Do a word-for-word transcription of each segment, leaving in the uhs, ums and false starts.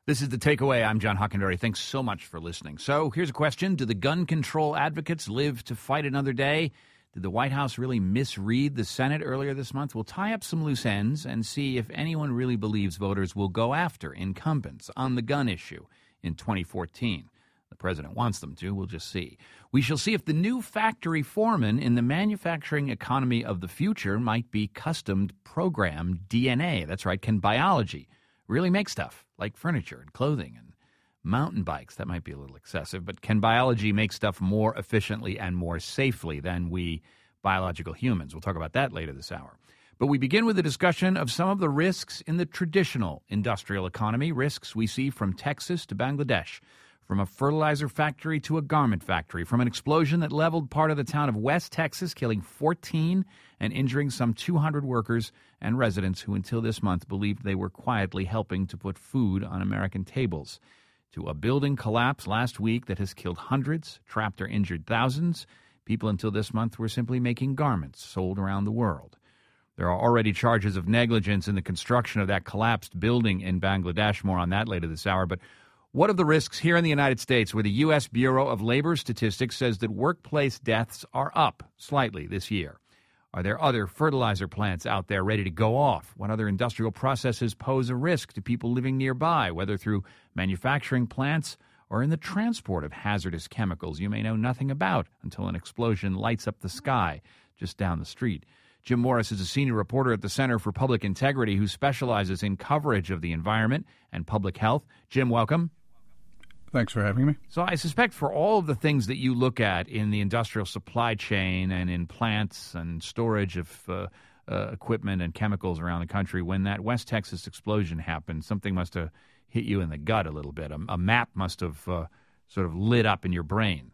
This is The Takeaway. I'm John Hockenberry. Thanks so much for listening. So here's a question. Do the gun control advocates live to fight another day? Did the White House really misread the Senate earlier this month? We'll tie up some loose ends and see if anyone really believes voters will go after incumbents on the gun issue in twenty fourteen. The president wants them to. We'll just see. We shall see if the new factory foreman in the manufacturing economy of the future might be custom programmed D N A. That's right. Can biology really make stuff like furniture and clothing and mountain bikes? That might be a little excessive, but can biology make stuff more efficiently and more safely than we biological humans? We'll talk about that later this hour. But we begin with a discussion of some of the risks in the traditional industrial economy, risks we see from Texas to Bangladesh, from a fertilizer factory to a garment factory, from an explosion that leveled part of the town of West Texas, killing fourteen and injuring some two hundred workers and residents who until this month believed they were quietly helping to put food on American tables, to a building collapse last week that has killed hundreds, trapped or injured thousands. People until this month were simply making garments sold around the world. There are already charges of negligence in the construction of that collapsed building in Bangladesh. More on that later this hour. But what of the risks here in the United States, where the U S Bureau of Labor Statistics says that workplace deaths are up slightly this year? Are there other fertilizer plants out there ready to go off? What other industrial processes pose a risk to people living nearby, whether through manufacturing plants or in the transport of hazardous chemicals you may know nothing about until an explosion lights up the sky just down the street? Jim Morris is a senior reporter at the Center for Public Integrity who specializes in coverage of the environment and public health. Jim, welcome. Thanks for having me. So I suspect for all of the things that you look at in the industrial supply chain and in plants and storage of uh, uh, equipment and chemicals around the country, when that West Texas explosion happened, something must have hit you in the gut a little bit. A, a map must have uh, sort of lit up in your brain.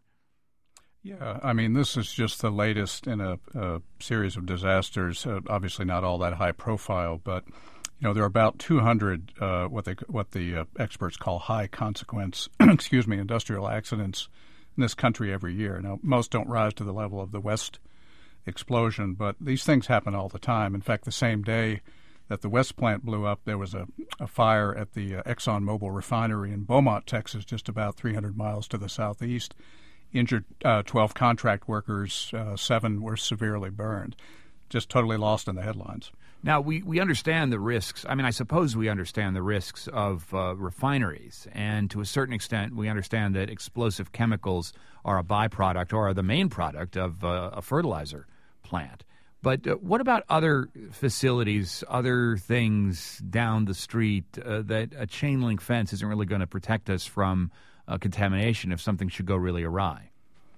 Yeah, I mean, this is just the latest in a, a series of disasters, uh, obviously not all that high profile, but you know, there are about two hundred uh, what they what the uh, experts call high consequence, excuse me, industrial accidents in this country every year. Now, most don't rise to the level of the West explosion, but these things happen all the time. In fact, the same day that the West plant blew up, there was a, a fire at the uh, ExxonMobil refinery in Beaumont, Texas, just about three hundred miles to the southeast. Injured uh, twelve contract workers, uh, seven were severely burned. Just totally lost in the headlines. Now, we, we understand the risks. I mean, I suppose we understand the risks of uh, refineries. And to a certain extent, we understand that explosive chemicals are a byproduct or are the main product of uh, a fertilizer plant. But uh, what about other facilities, other things down the street uh, that a chain link fence isn't really going to protect us from uh, contamination if something should go really awry?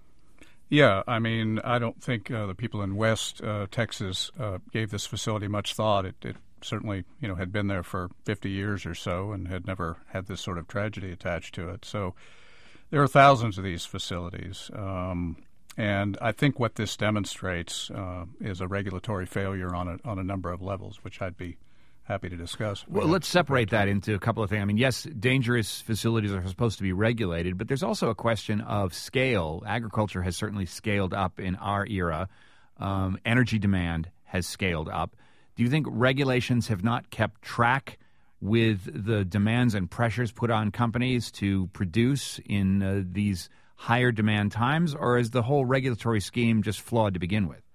Yeah, I mean, I don't think uh, the people in West uh, Texas uh, gave this facility much thought. It, it certainly, you know, had been there for fifty years or so and had never had this sort of tragedy attached to it. So there are thousands of these facilities. Um, and I think what this demonstrates uh, is a regulatory failure on a, on a number of levels, which I'd be happy to discuss. Well, let's separate that into a couple of things. I mean, yes, dangerous facilities are supposed to be regulated, but there's also a question of scale. Agriculture has certainly scaled up in our era. Um, energy demand has scaled up. Do you think regulations have not kept track with the demands and pressures put on companies to produce in uh, these higher demand times, or is the whole regulatory scheme just flawed to begin with?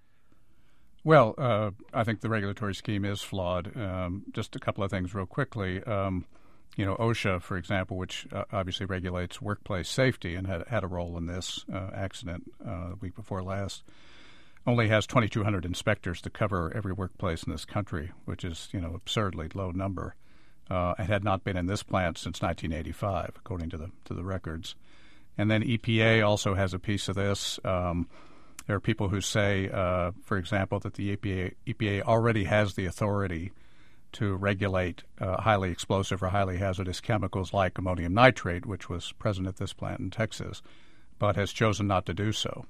Well, uh, I think the regulatory scheme is flawed. Um, just a couple of things real quickly. Um, you know, OSHA, for example, which uh, obviously regulates workplace safety and had, had a role in this uh, accident uh, the week before last, only has twenty-two hundred inspectors to cover every workplace in this country, which is, you know, absurdly low number, uh, and had not been in this plant since nineteen eighty-five, according to the to the records. And then E P A also has a piece of this. Um, There are people who say, uh, for example, that the E P A, E P A already has the authority to regulate uh, highly explosive or highly hazardous chemicals like ammonium nitrate, which was present at this plant in Texas, but has chosen not to do so.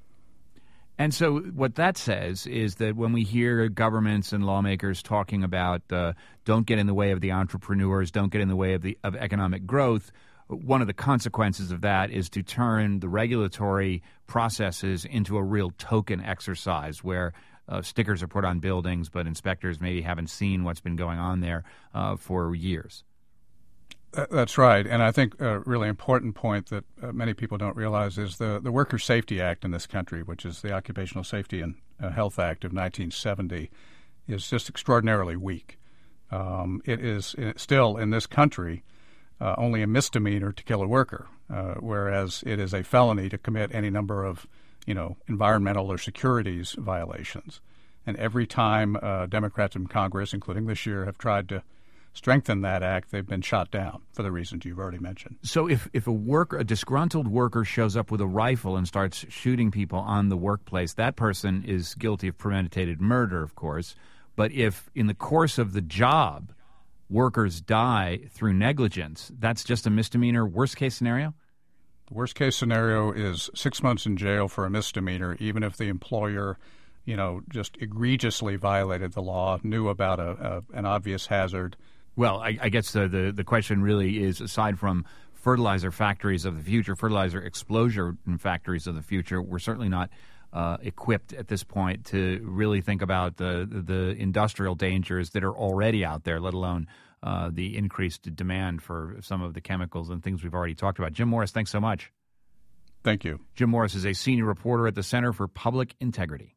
And so what that says is that when we hear governments and lawmakers talking about uh, don't get in the way of the entrepreneurs, don't get in the way of the of economic growth, one of the consequences of that is to turn the regulatory processes into a real token exercise where uh, stickers are put on buildings, but inspectors maybe haven't seen what's been going on there uh, for years. That's right. And I think a really important point that uh, many people don't realize is the, the Workers' Safety Act in this country, which is the Occupational Safety and uh, Health Act of nineteen seventy, is just extraordinarily weak. Um, it is still, in this country, uh, only a misdemeanor to kill a worker, uh, whereas it is a felony to commit any number of, you know, environmental or securities violations. And every time uh, Democrats in Congress, including this year, have tried to strengthen that act, they've been shot down for the reasons you've already mentioned. So if, if a worker, a disgruntled worker shows up with a rifle and starts shooting people on the workplace, that person is guilty of premeditated murder, of course. But if in the course of the job workers die through negligence, that's just a misdemeanor, worst-case scenario? The worst-case scenario is six months in jail for a misdemeanor, even if the employer, you know, just egregiously violated the law, knew about a, a an obvious hazard. Well, I, I guess the, the, the question really is, aside from fertilizer factories of the future, fertilizer explosion factories of the future, we're certainly not uh, equipped at this point to really think about the, the industrial dangers that are already out there, let alone uh, the increased demand for some of the chemicals and things we've already talked about. Jim Morris, thanks so much. Thank you. Jim Morris is a senior reporter at the Center for Public Integrity.